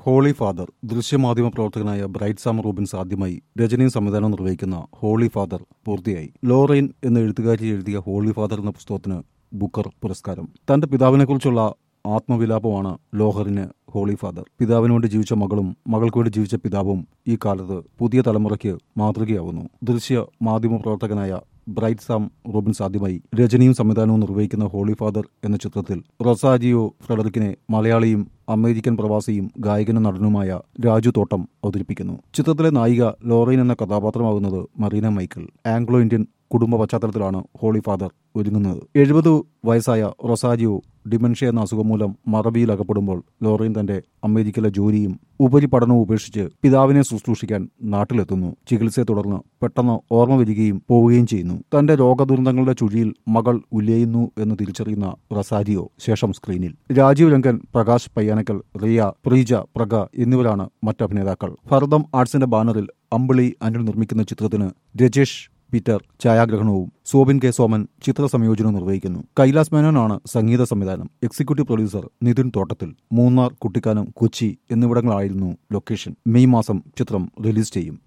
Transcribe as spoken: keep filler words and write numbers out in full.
Holy father ദൃശ്യമാധ്യമ പ്രവർത്തകനായ bright Sam Robbins ആദ്യമായി രചനയും സംവിധാനവും നിർവഹിക്കുന്ന ഹോളി ഫാദർ പൂർത്തിയായി. ലോറൈൻ എന്ന എഴുത്തുകാരി എഴുതിയ ഹോളി ഫാദർ എന്ന പുസ്തകത്തിന് ബുക്കർ പുരസ്കാരം. തന്റെ പിതാവിനെക്കുറിച്ചുള്ള ആത്മവിലാപമാണ് ലോഹറിന് ഹോളി ഫാദർ. പിതാവിന് വേണ്ടി ജീവിച്ച മകളും മകൾക്ക് വേണ്ടി ജീവിച്ച പിതാവും ഈ കാലത്ത് പുതിയ തലമുറയ്ക്ക് മാതൃകയാവുന്നു. ദൃശ്യ മാധ്യമ പ്രവർത്തകനായ ബ്രൈറ്റ് സാം റോബിൻസ് ആദ്യമായി രചനയും സംവിധാനവും നിർവഹിക്കുന്ന ഹോളി ഫാദർ എന്ന ചിത്രത്തിൽ റൊസാരിയോ ഫ്രെഡറിക്കിനെ മലയാളിയും അമേരിക്കൻ പ്രവാസിയും ഗായകനും നടനുമായ രാജു തോട്ടം അവതരിപ്പിക്കുന്നു. ചിത്രത്തിലെ നായിക ലോറൈൻ എന്ന കഥാപാത്രമാകുന്നത് മറീന മൈക്കിൾ. ആംഗ്ലോ ഇന്ത്യൻ കുടുംബ പശ്ചാത്തലത്തിലാണ് ഹോളി ഫാദർ ഒരുങ്ങുന്നത്. എഴുപത് വയസ്സായ റൊസാരിയോ ഡിമെൻഷ്യ എന്ന അസുഖം മൂലം മറവിയിൽ അകപ്പെടുമ്പോൾ ലോറൈൻ തന്റെ അമേരിക്കയിലെ ജോലിയും ഉപരിപഠനവും ഉപേക്ഷിച്ച് പിതാവിനെ ശുശ്രൂഷിക്കാൻ നാട്ടിലെത്തുന്നു. ചികിത്സയെ തുടർന്ന് പെട്ടെന്ന് ഓർമ്മ വരികയും പോവുകയും ചെയ്യുന്നു. തന്റെ രോഗദുരന്തങ്ങളുടെ ചുഴിയിൽ മകൾ ഉലയുന്നു എന്ന് തിരിച്ചറിയുന്ന റൊസാരിയോ ശേഷം സ്ക്രീനിൽ. രാജീവ് രംഗൻ, പ്രകാശ് പയ്യാനക്കൽ, റിയ, പ്രീജ, പ്രഗ എന്നിവരാണ് മറ്റഭിനേതാക്കൾ. ഭരതം ആർട്സിന്റെ ബാനറിൽ അമ്പിളി അനിൽ നിർമ്മിക്കുന്ന ചിത്രത്തിന് രജേഷ് പീറ്റർ ഛായാഗ്രഹണവും സോബിൻ കെ സോമൻ ചിത്ര സംയോജനവും നിർവഹിക്കുന്നു. കൈലാസ് മേനോനാണ് സംഗീത സംവിധാനം. Executive producer Nithin Thottathil. മൂന്നാർ, കുട്ടിക്കാനം, കൊച്ചി എന്നിവിടങ്ങളായിരുന്നു ലൊക്കേഷൻ. മെയ് മാസം ചിത്രം റിലീസ് ചെയ്യും.